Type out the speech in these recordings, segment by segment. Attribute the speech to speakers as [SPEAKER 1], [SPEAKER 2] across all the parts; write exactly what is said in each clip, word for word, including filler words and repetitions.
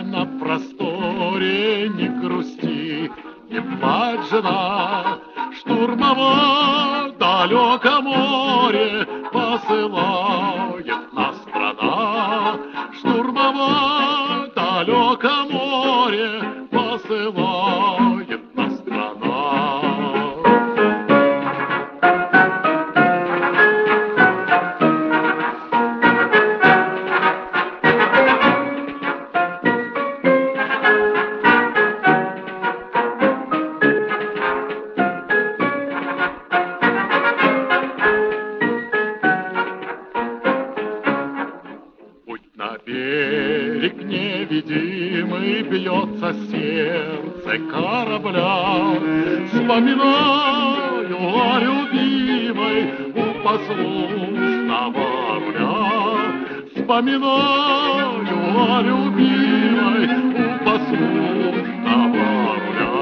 [SPEAKER 1] на просторе, не грусти, не плачь, жена, штурмовое далеко море посылает нас страна. Штурмовое далеко море посылает нас страна. На берег невидимый бьется сердце корабля. Вспоминаю о любимой у послушного руля. Вспоминаю о любимой у послушного руля.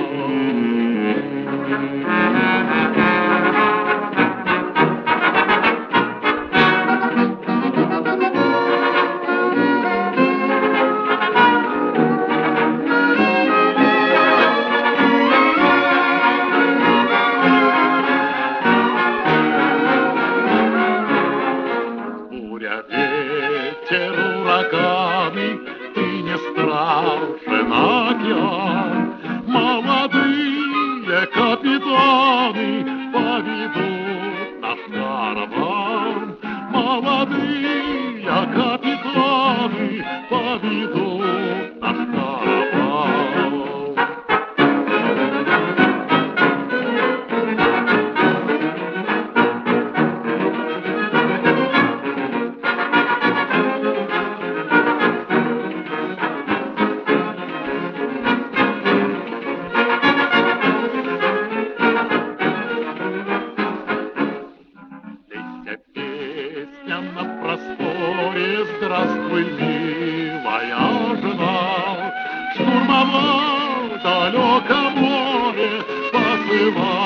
[SPEAKER 1] Ветер, ураганы, ты не страшен океан. Молодые капитаны поведут наш караван. Молодые капитаны поведут наш караван. Песня на просторе, здравствуй, милая жена. Штурмовое далеко море посылает